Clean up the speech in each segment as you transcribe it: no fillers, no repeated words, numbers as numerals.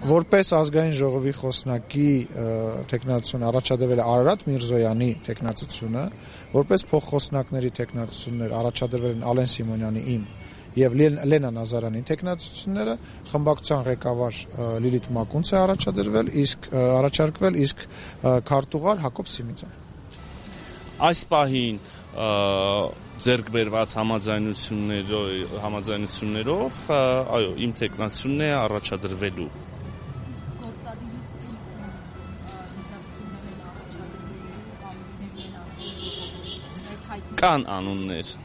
Որպես ազգային ժողովի խոսնակի տեխնացություն առաջադրվել է Արարատ Միրզոյանի տեխնացությունը, որպես փոխխոսնակների տեխնացություններ առաջադրվել են Ալեն Սիմոնյանի իմ եւ Լենա Նազարյանի տեխնացությունները, խմբակցության ղեկավար Լիլիթ Մակունց է առաջարկվել, իսկ քարտուղար Հակոբ Սիմիցյան։ Այս պահին ձեռք բերված համաձայնություններով, այո, իմ տեխնացությունն է առաջադրվելու։ Իսկ գործադիրից տեխնացություններն են առաջադրվելու կան անուններ։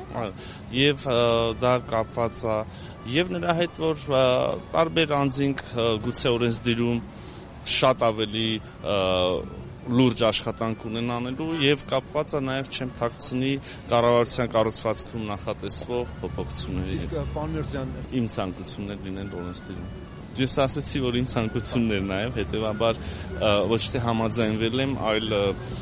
Եվ դա կապված է եւ նրա հետ, որ տարբեր անձինք գուցե օրենսդիրում շատ ավելի լուրջ աշխատանք ունեն անելու եւ կապված է նաեւ չեմ թաքցնի կառավարության կառուցվածքում նախատեսվող փոփոխությունների հետ։ Իսկ պարոն Միրզոյան, իմ ցանկություններ լինեն օրենսդիրում։ Ես ասացի, որ իմ ցանկություններ նաեւ, հետեւաբար ոչ թե համաձայնվել եմ, այլ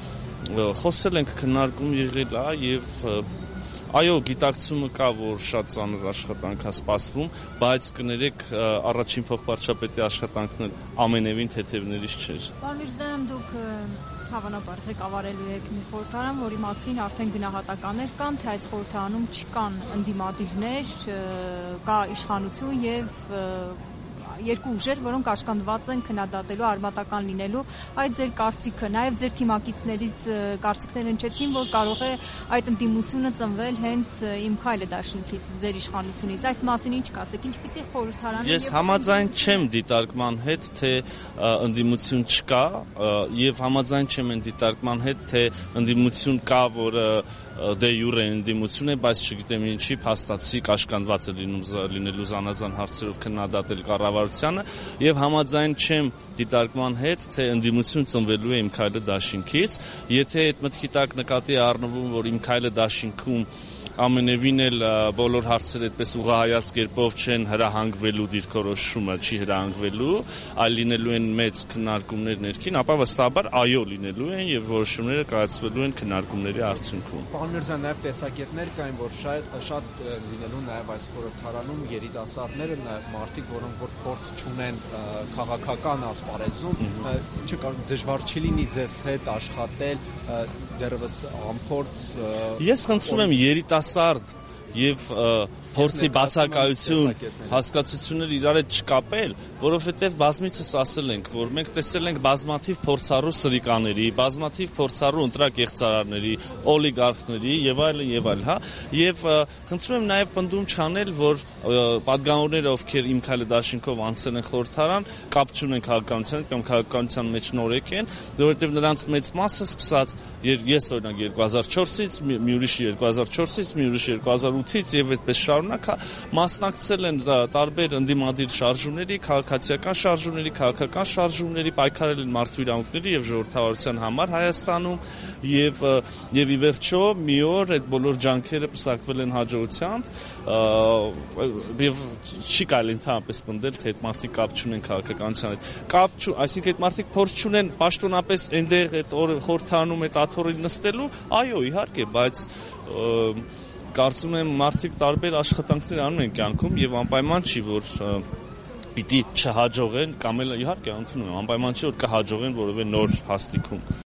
խոսել ենք, քննարկում եղել է եւ այո, գիտակցումը կա, որ շատ ծանր աշխատանք է սպասվում, բայց կներեք առաջին փոխվարչապետի աշխատանքն ամենևին թեթևներից չէր։ Պարոն Միրզոյան, դուք հավանաբար ղեկավարելու եք մի խորհրդարան, որի մասին արդեն գնահատականներ կան, թե այս խորհրդարանում չկան ընդդիմադիրներ, կա իշխանություն եւ երկու ուժեր, որոնք աշխատված են քննադատելու, արմատական լինելու, այդ ձեր կարծիքը, նաև ձեր թիմակիցներից կարծիքներ հնչեցին, որ կարող է այդ ընդդիմությունը ծնվել հենց Իմ Քայլը դաշինքից, ձեր իշխանությունից։ Այս մասին ինչ կասեք, ինչպիսի խորհրդարան է։ Ես համաձայն չեմ դիտարկման հետ, թե ընդդիմություն չկա, եւ համաձայն չեմ այն դիտարկման հետ, թե ընդդիմություն կա, որը դե յուրե ընդդիմություն է, բայց չգիտեմ ինչի փաստացի կաշկանդված է լինելու զանազան հարցերով քննադատել կառավարությանը եւ համաձայն չեմ դիտարկման հետ, թե ընդդիմություն ծնվելու է Իմ Քայլը դաշինքից, եթե այդ մտքի տակ նկատի է առնվում, որ Իմ Քայլը դաշինքում ամենևին էլ բոլոր հարցերը այդպես ուղղահայաց կերպով չեն հրահանգվելու դիրքորոշումը չի հրահանգվելու, այլ լինելու են մեծ քննարկումներ ներքին, ապա վստահաբար այո լինելու են եւ որոշումները կայացվելու են քննարկումների արդյունքում։ Պարոն Միրզոյան, նաեւ տեսակետներ կային, որ շատ լինելու նաեւ այս խորհրդարանում երիտասարդները, նաեւ մարդիկ, որոնք որ փորձ չունեն քաղաքական ասպարեզում, դժվար չի լինի ձեզ հետ աշխատել դեռևս անփորձ։ Ես խնդրում եմ երիտասարդ եւ փորձի բացակայություն հասկացությունները իրար հետ չկապել, որովհետեւ բազմիցս ասել ենք, որ մենք տեսել ենք բազմաթիվ փորձառու սրիկաների, բազմաթիվ փորձառու ընտրակեղծարարների, օլիգարխների եւ այլն, հա, եւ խնդրում եմ նաեւ պնդում չանել, որ падգամավորները, ովքեր Իմ Քայլը դաշինքով անցել են խորհրդարան, կապ չունեն քաղաքականության հետ կամ քաղաքականության մեջ նորեկ են, որովհետեւ նրանց մեծ մասը սկսած ես օրինակ 2004-ից, մի ուրիշը 2004-ից, մի ուրիշը 2008-ից եւ այդպես մասնակցել են տարբեր ընդդիմադիր շարժումների, քաղաքական շարժումների, պայքարել են մարդու իրավունքների եւ ժողովրդավարության համար Հայաստանում եւ ի վերջո մի օր այդ բոլոր ջանքերը պսակվել են հաջողությամբ եւ չի կարելի ընդհանրապես պնդել, թե այդ մարդիկ կապ չունեն քաղաքականության հետ։ Այսինքն այդ մարդիկ փորձ չունեն պաշտոնապես այնտեղ այդ խորհրդարանում այդ աթոռին նստելու, այո, իհարկե, բայց կարծում եմ մարդիկ տարբեր աշխատանքներ անում են կյանքում եւ անպայման չի որ պիտի չհաջողեն կամ էլ իհարկե ընդունում եմ անպայման չի որ կհաջողեն որևէ նոր հաստիքում